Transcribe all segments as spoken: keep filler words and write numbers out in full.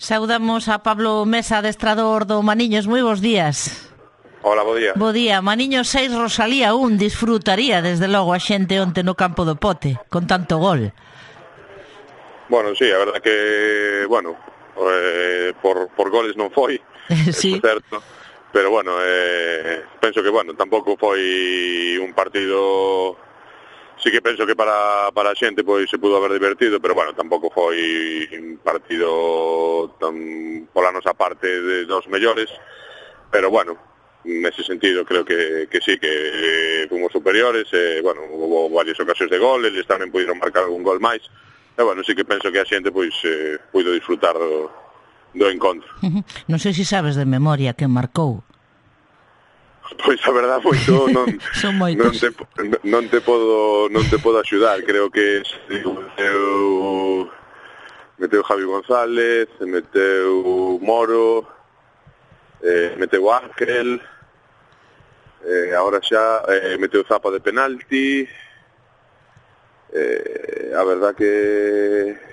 Saudamos a Pablo Mesa, adestrador do Maniños. Moi bons días. Hola, bo día. Bo día. Maniños seis, Rosalía un. Disfrutaría, desde logo, a xente onte no campo do Pote, con tanto gol. Bueno, sí, a verdad que, bueno, eh, por, por goles non foi, sí. É certo, pero bueno, eh, penso que, bueno, tampouco foi un partido... Sí que penso que para, para a xente pois se pudo haber divertido, pero bueno, tampouco foi un partido tan pola nosa parte de dos mellores, pero bueno, nese sentido creo que, que sí, que fomos superiores, eh, bueno, hubo varias ocasións de gol, eles tamén puderon marcar algún gol máis, e bueno, sí que penso que a xente pois eh, puido disfrutar do, do encontro. Uh-huh. Non sei se sabes de memoria que marcou. Pois a verdade foi que non, non, te, non te podo non te podo axudar. Creo que meteu meteu Javi González, meteu Moro, eh, meteu Ángel, eh, agora xa eh, meteu Zapa de penalti. Eh, a verdad que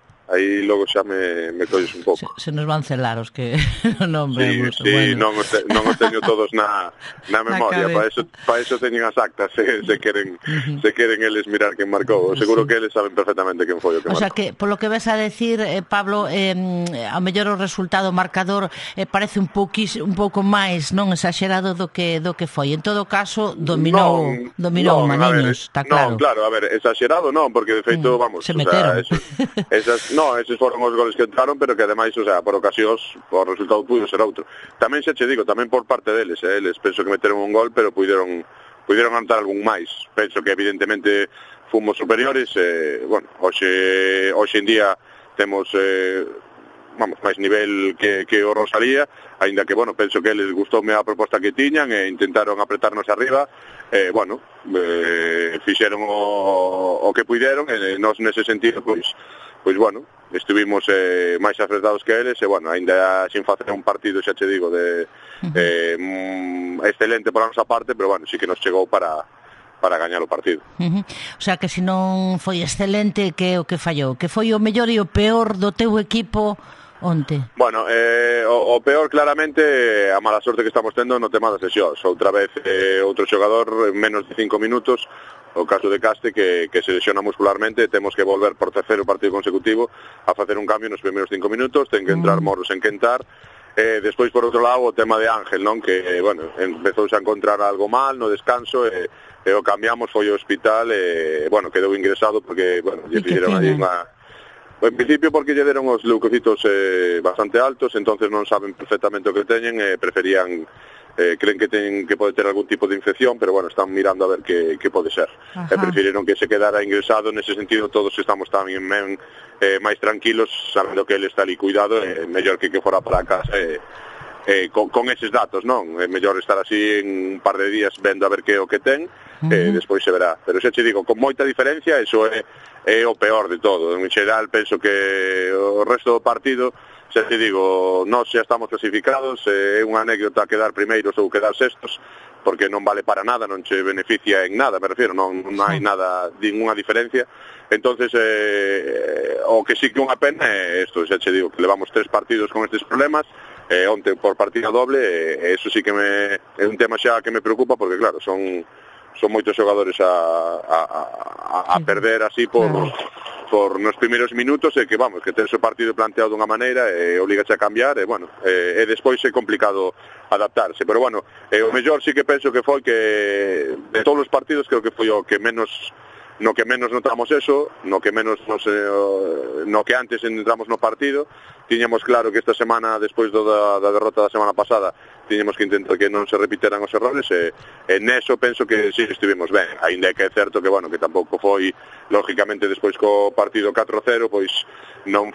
aí logo xa me, me colles un pouco. Se, se nos van celar os que non vemos. Sí, sí, bueno. non, os te, non os teño todos na, na memoria, para eso, para eso teñen as actas, se, se queren uh-huh. se queren eles mirar quen marcou. Seguro sí. que eles saben perfectamente quen foi o que marcou. O sea marcou. que, polo que ves a decir, eh, Pablo, eh, ao mellor o resultado marcador eh, parece un pouquis, un pouco máis non exagerado do que do que foi. En todo caso, dominou non, dominou non, Maniños, está claro. Non, claro, a ver, exagerado non, porque de feito, mm, vamos, se meteron. O sea, eso, esas no, eses foron os goles que entraron, pero que ademais, o sea, por ocasións, o resultado pudo ser outro. Tamén xa che digo, tamén por parte deles, eh, eles penso que meteron un gol, pero puideron puideron anotar algún máis. Penso que evidentemente fomos superiores, eh, bueno, hoxe hoxe en día temos eh, vamos, máis nivel que, que o Rosalía, aínda que, bueno, penso que eles gustoume a proposta que tiñan e intentaron apretarnos arriba, eh, bueno, eh, fixeron o, o que puideron, e nos nese sentido, pois, pois bueno, estuvimos eh, máis acertados que eles, e bueno, aínda sin facer un partido, xa che digo, de eh, mm, excelente por a nosa parte, pero bueno, sí que nos chegou para para gañar o partido. Uh-huh. O sea, que se non foi excelente, que o que fallou? Que foi o mellor e o peor do teu equipo onte? Bueno, eh, o, o peor claramente a mala sorte que estamos tendo no tema das lesións. Outra vez eh, outro xogador en menos de cinco minutos, o caso de Caste, que, que se lesiona muscularmente, temos que volver por terceiro partido consecutivo a facer un cambio nos primeiros cinco minutos, ten que entrar mm. Moros en Quentar. Eh, despois, por outro lado, o tema de Ángel, non, que, bueno, empezou a encontrar algo mal no descanso, e, e o cambiamos, foi ao hospital, e, bueno, quedou ingresado porque, bueno, lle fixeron aí unha... En principio porque lle deron os leucocitos eh, bastante altos, entonces non saben perfectamente o que teñen, e eh, preferían, eh, creen que ten que pode ter algún tipo de infección, pero bueno, están mirando a ver que, que pode ser. E eh, preferiron que se quedara ingresado, nese sentido todos estamos tamén men, eh, máis tranquilos, sabendo que ele está ali cuidado, e eh, mellor que que fora para casa, eh, eh, con, con eses datos, non? É mellor estar así en un par de días vendo a ver que é o que ten, e eh, despois se verá. Pero xa che digo, con moita diferencia, eso é é o peor de todo. En xeral, penso que o resto do partido, xa te digo, nós xa estamos clasificados, é unha anécdota quedar primeiros ou quedar sextos, porque non vale para nada, non che beneficia en nada, me refiero, non, non hai nada, ninguna diferencia. Entonces, eh, o que sí que unha pena é isto, xa che digo, que levamos tres partidos con estes problemas, eh, onte por partida doble, e eso sí que me, é un tema xa que me preocupa, porque claro, son... son moitos xogadores a, a, a, a perder así por, por nos primeiros minutos, e que, vamos, que tens o partido planteado dunha maneira e obligache a cambiar, e, bueno, e, e despois é complicado adaptarse, pero, bueno, e o mellor sí que penso que foi que de todos os partidos creo que foi o que menos no que menos notamos eso, no que menos nos, eh, no que antes entramos no partido. Tiñamos claro que esta semana, despois do da, da derrota da semana pasada, tiñamos que intentar que non se repiteran os errores, e, e neso penso que sí estivemos ben, aínda que é certo que, bueno, que tampouco foi, lógicamente, despois co partido catro cero, pois non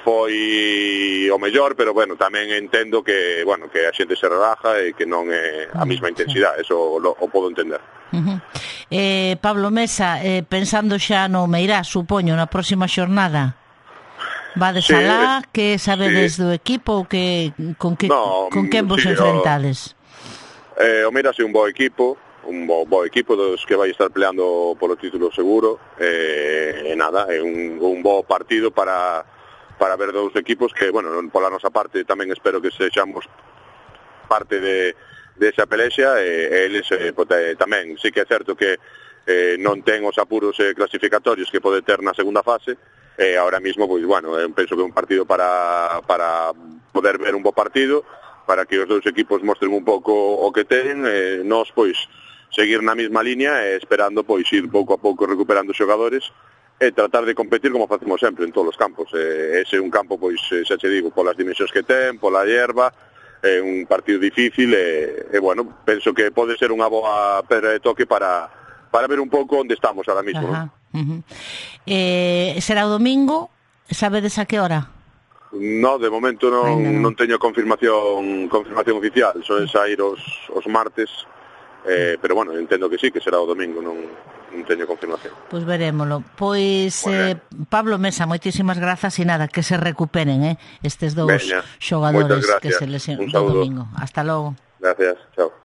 foi o mellor, pero, bueno, tamén entendo que, bueno, que a xente se relaja e que non é a mesma intensidade, eso lo, o podo entender. Uh-huh. eh, Pablo Mesa, eh, pensando xa no Meirás, supoño, na próxima xornada, vades sí, alá, que sabedes sí. do equipo, que, con que no, con quen vos sí, enfrentades? O, eh, o Meirás é un bo equipo, un bo, bo equipo dos que vai estar peleando polo título seguro, eh, e nada, é un, un bo partido para para ver dous equipos que, bueno, pola nosa parte tamén espero que sexamos parte de, de esa pelexa, e, e eles eh, pote, tamén, sí que é certo que eh, non ten os apuros eh, clasificatorios que pode ter na segunda fase, e eh, ahora mismo, pois, bueno, eu penso que é un partido para, para poder ver un bo partido, para que os dous equipos mostren un pouco o que ten, eh, nós, pois, seguir na mesma línea e esperando, pois, ir pouco a pouco recuperando xogadores e tratar de competir como facemos sempre en todos os campos. Eh, ese é un campo, pois, xa che digo, polas dimensións que ten, pola hierba, é eh, un partido difícil e, e, bueno, penso que pode ser unha boa pedra de toque para, para ver un pouco onde estamos ahora mismo. Ajá, ¿no? Uh-huh. eh, será o domingo, sabedes a que hora? No, de momento non, Ay, no. non teño confirmación confirmación oficial, soen sair os, os martes, eh, pero bueno, entendo que sí, que será o domingo, non, non teño confirmación. Pois pues verémolo. Pois, eh, Pablo Mesa, moitísimas grazas e nada, que se recuperen eh, estes dous Veña, xogadores que se lesionan do domingo. Hasta logo. Gracias, chao.